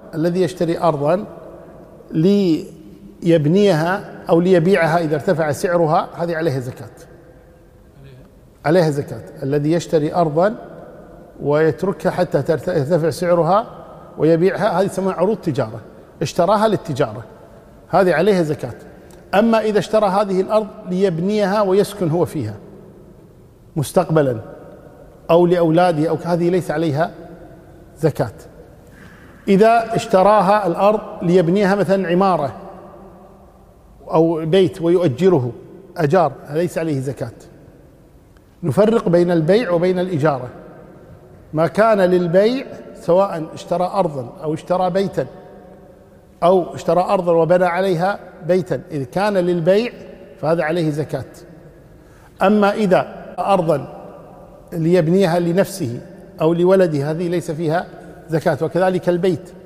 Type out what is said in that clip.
الذي يشتري أرضا ليبنيها أو ليبيعها إذا ارتفع سعرها، هذه عليها زكاة، عليها زكاة. الذي يشتري أرضا ويتركها حتى ترتفع سعرها ويبيعها، هذه تسمى عروض تجارة، اشتراها للتجارة، هذه عليها زكاة. أما إذا اشترى هذه الأرض ليبنيها ويسكن هو فيها مستقبلا أو لأولاده أو هذه ليس عليها زكاة. إذا اشتراها الأرض ليبنيها مثلا عمارة أو بيت ويؤجره أجار، ليس عليه زكاة. نفرق بين البيع وبين الإجارة. ما كان للبيع سواء اشترى أرضا أو اشترى بيتا أو اشترى أرضا وبنى عليها بيتا، إذا كان للبيع فهذا عليه زكاة. أما إذا أرضا ليبنيها لنفسه أو لولده، هذه ليس فيها زكاة. وكذلك البيت